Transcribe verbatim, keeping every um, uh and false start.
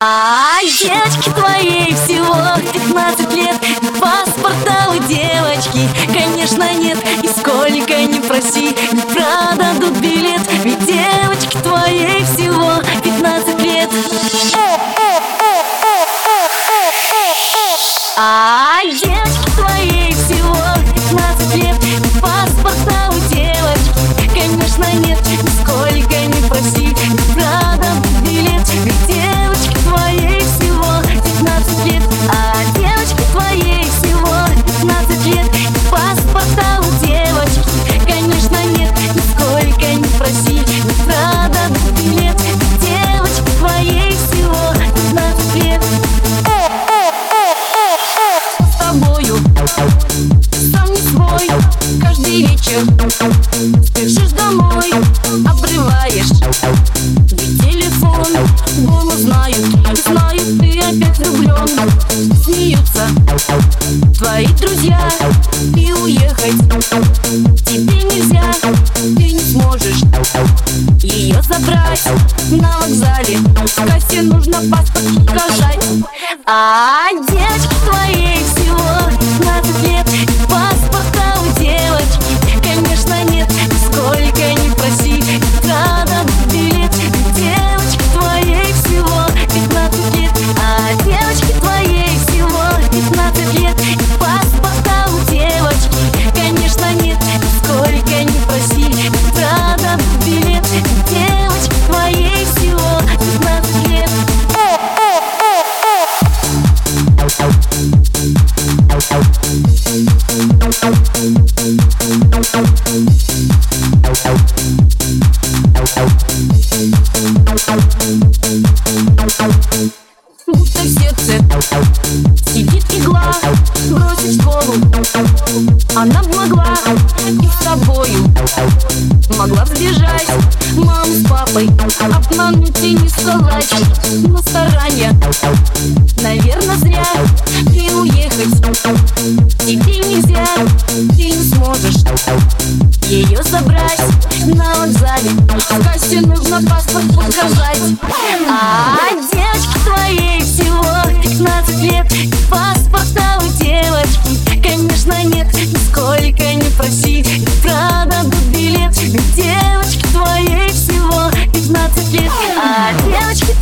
А девочке твоей всего пятнадцать лет, паспорта у девочки, конечно, нет. И сколько ни проси, не продадут билет, ведь девочке твоей всего пятнадцать лет. А девочке твоей всего пятнадцать лет, паспорта у девочки, конечно, нет. И сколько ни проси, не продадут билет, ведь девочке твоей всего пятнадцать лет. А девочке твоей всего пятнадцать лет, паспорта у девочки, конечно, нет. И сколько ни проси, не продадут билет, ведь девочке твоей всего пятнадцать лет. С тобою сам не свой, каждый вечер спешишь домой, обрываешь ведь телефон. Голос знают, знают, ты опять влюблен. Смеются твои друзья, и уехать тебе нельзя. Ты не сможешь ее забрать на вокзале, в кассе нужно паспорт показать. А девочке твоей всего пятнадцать лет, паспорта у девочки, конечно, нет. Сколько ни проси, не продадут билет, девочке твоей всего пятнадцать лет. А девочке твоей всего пятнадцать лет, паспорта у девочки, конечно, нет. Сколько ни проси, не продадут билет, девочке твоей всего пятнадцать лет. Будто в сердце сидит игла, бросить школу она б могла, и с тобою могла сбежать, маму с папой обмануть и не сказать. Но старания, наверное, зря. И уехать тебе нельзя, ты не сможешь ее забрать на вокзале, в кассе нужно паспорт показать. А девочке твоей всего пятнадцать лет, паспорта у девочки, конечно, нет. Сколько ни проси, не продадут билет, ведь девочке твоей всего пятнадцать лет. А девочке